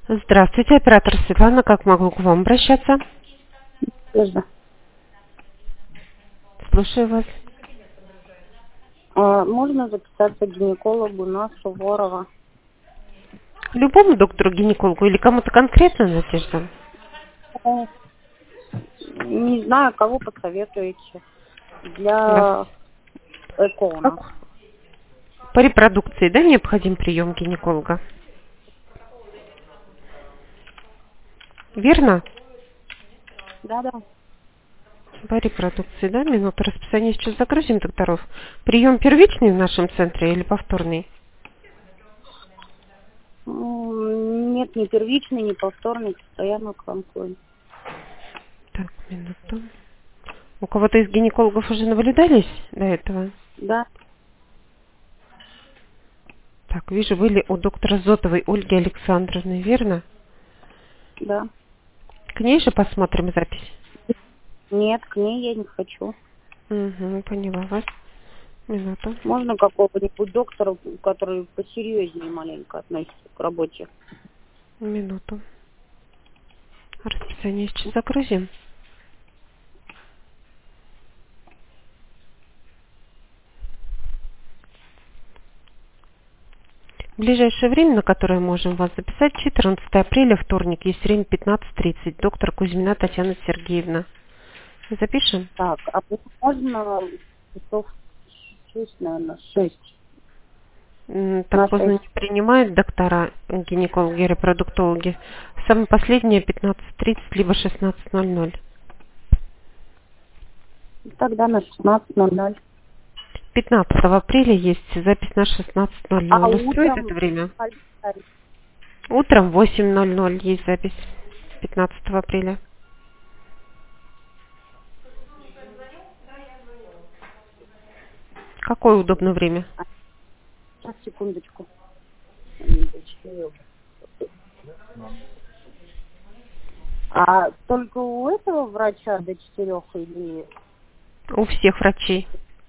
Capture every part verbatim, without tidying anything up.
Здравствуйте, оператор Светлана. Как могу к вам обращаться? Надежда. Слушаю вас. А, можно записаться к гинекологу на Суворова? Любому доктору-гинекологу или кому-то конкретно, Надежда? Ну, не знаю, кого посоветуете. Вас Для ЭКО у нас. как? По репродукции, да, необходим прием гинеколога? Верно? Да-да. По репродукции, да? Минуту расписания сейчас загрузим докторов. Прием первичный в нашем центре или повторный? М, Нет, не первичный, не повторный, постоянно контроль. Так, минуту. У кого-то из гинекологов уже наблюдались до этого? Да, Так, вижу, были у доктора Зотовой Ольги Александровны, верно? да. К ней же посмотрим запись. Нет, к ней я не хочу. Угу, поняла вас. Минуту. Можно какого-нибудь доктора, который посерьезнее маленько относится к работе? Минуту. Расписание сейчас загрузим. В ближайшее время, на которое можем вас записать, четырнадцатое апреля, вторник, есть время пятнадцать тридцать. Доктор Кузьмина Татьяна Сергеевна. Запишем? Так, а можно часов шесть, наверное, шесть. М, Так На поздно шесть. не принимают доктора, гинекологи, репродуктологи. Самое последнее пятнадцать тридцать, либо шестнадцать ноль ноль. Тогда на шестнадцать ноль ноль. пятнадцатого апреля есть запись на шестнадцать ноль А ноль. Устроит утром это время? Утром в восемь ноль ноль есть запись пятнадцатого апреля. Какое удобное время? Сейчас, секундочку. А только у этого врача до четырех или У всех врачей.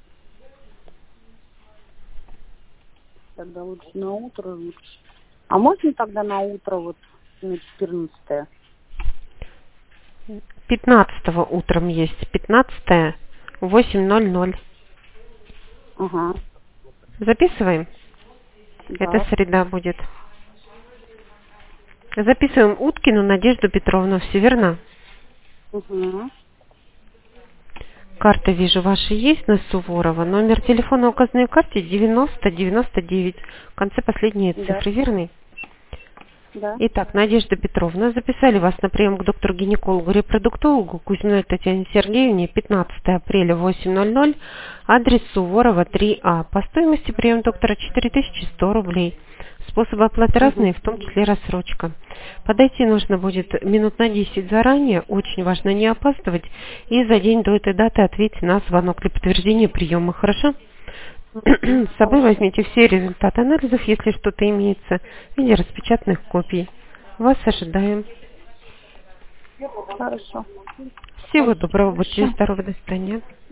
тогда лучше на утро лучше? А можно тогда на утро вот на четырнадцатое? пятнадцатого утром есть. пятнадцатое в восемь ноль ноль. Ага, Записываем? Это да. среда будет. Записываем Уткину Надежду Петровну. Все верно? Угу. Карта, вижу, ваша есть на Суворова. Номер телефона, указанный в карте, девяносто девяносто девять. В конце последние Да, цифры, верны? да. Итак, Надежда Петровна, записали вас на прием к доктору-гинекологу-репродуктологу Кузьминой Татьяне Сергеевне пятнадцатого апреля в восемь ноль ноль, адрес Суворова три А. По стоимости прием доктора четыре тысячи сто рублей. Способы оплаты Угу. разные, в том числе рассрочка. Подойти нужно будет минут на десять заранее, очень важно не опаздывать, и за день до этой даты ответить на звонок для подтверждения приема, хорошо? С собой Хорошо. возьмите все результаты анализов, если что-то имеется, в виде распечатанных копий. Вас ожидаем. Хорошо. Всего доброго, будьте Спасибо. здоровы, до свидания.